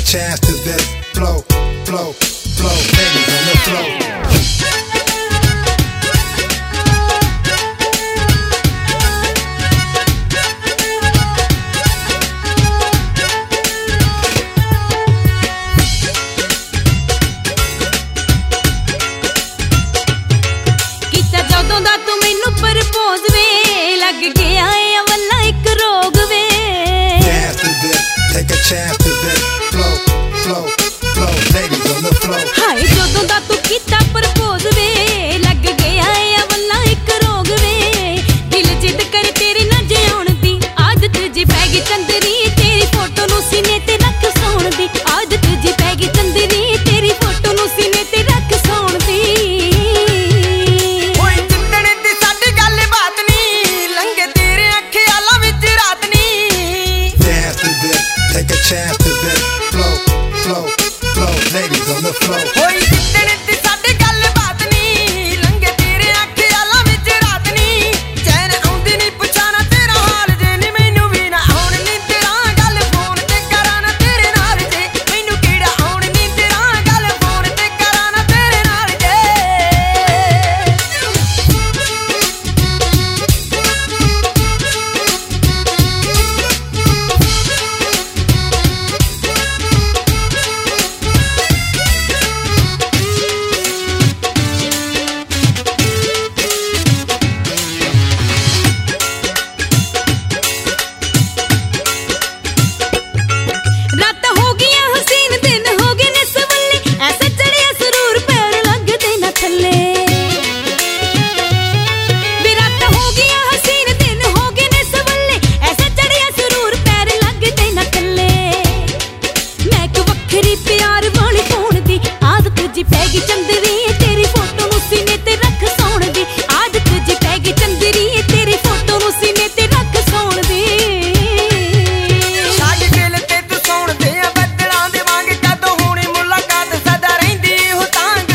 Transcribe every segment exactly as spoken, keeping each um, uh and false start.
chance to this flow, flow, flow, ladies on the floor. ਜਦੋਂ ਦਾ ਤੂੰ ਮੈਨੂੰ propose ਵੇ ਲੱਗ ਗਿਆ ਏ ਅਵਲਾ ਇੱਕ ਰੋਗ ਵੇ Dance to this, take a chance to this flow, flow, flow, ladies on the floor. ਹਾਏ ਜਦੋਂ ਦਾ ਤੂੰ ਕੀਤਾ ਪ੍ਰਪੋਜ਼ ਵੇ ਲੱਗ ਗਿਆ ਏ ਅਵਲਾ ਇੱਕ ਰੋਗ ਵੇ ਦਿਲ ਜਿੱਦ ਕਰ ਤੇਰੇ ਨਾਲ ਜਿਉਣ ਦੀ ਆਦਤ ਜੀ ਪੈ ਗਈ ਚੰਦਰੀ ਤੇਰੀ ਫੋਟੋ ਨੂੰ ਸੀਨੇ ਤੇ ਰੱਖ ਸੌਣ ਦੀ ਆਦਤ ਜੀ ਪੈ ਗਈ ਚੰਦਰੀ ਤੇਰੀ ਫੋਟੋ ਨੂੰ ਸੀਨੇ ਤੇ ਰੱਖ ਸੌਣ ਦੀ Take a chance to this flow, flow, flow, ladies on the floor. ਹੋਈ ਜਿੱਦਣ ਦੀ ਸਾਡੀ ਗੱਲ ਬਾਤ ਨੀ ਲੰਘੇ ਤੇਰੇ ਅੱਖੇ ਆਲਾ ਵਿੱਚ ਰਾਤ ਨੀ ਚੈਨ ਆਉਂਦੀ ਨੀ ਪੁੱਛਾਂ ਨਾ ਤੇਰਾ ਹਾਲ ਜੇ ਨੀ ਮੈਨੂੰ ਵੀ ਨਾ ਆਉਣ ਨੀ ਤੇਰਾ ਗੱਲ ਫੋਨ ਤੇ ਕਰਾਂ ਨਾ ਤੇਰੇ ਨਾਲ ਜੇ ਮੈਨੂੰ ਕਿਹੜਾ ਆਉਣ ਨੀ ਤੇਰਾ ਗੱਲ ਫੋਨ ਤੇ ਕਰਾਂ ਨਾ ਤੇਰੇ ਨਾਲ ਜੇ प्यार वाली फोन दी आदत जी पैगी चंदरी तेरी फोटो नु सीने ते रख सौण दी आदत जी पैगी चंदरी तेरी फोटो नु सीने ते रख सौण दी साडे दिल ते तू सौण दे बदलां दे वांग कदों होनी मुलाकात सदा रहिंदी हो तांग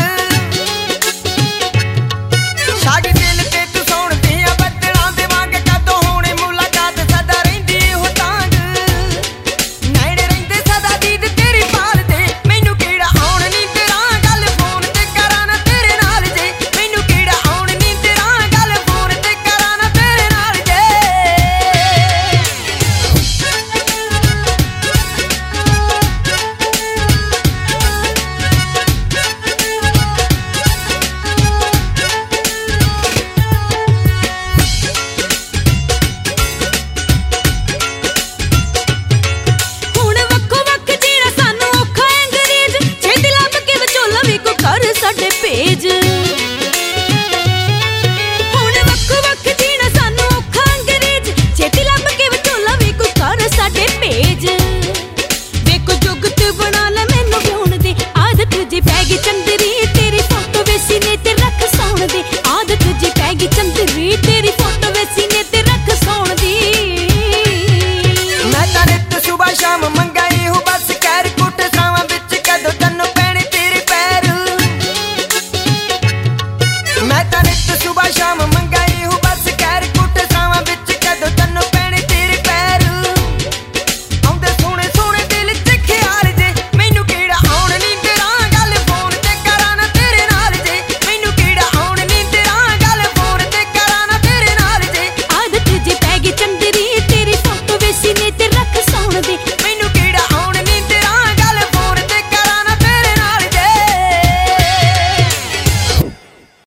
साडे दिल ते तू सौण दे बदलां दे वांग कदों होनी मुलाकात सदा रहिंदी हो तांग नैणे रहिंदे सदा दीद तेरी पाल पेज हुण वक् वक् जीना सानू औखा अंग्रेज छेती लभ के विचोला वे कोई कर साडे पेज देखो जुगत बना ले मैनू व्योण दी आदत जी पै गई चंदरी तेरी फोटो वे सीने ते रख सौण दी आदत जी पै गई चंदरी तेरी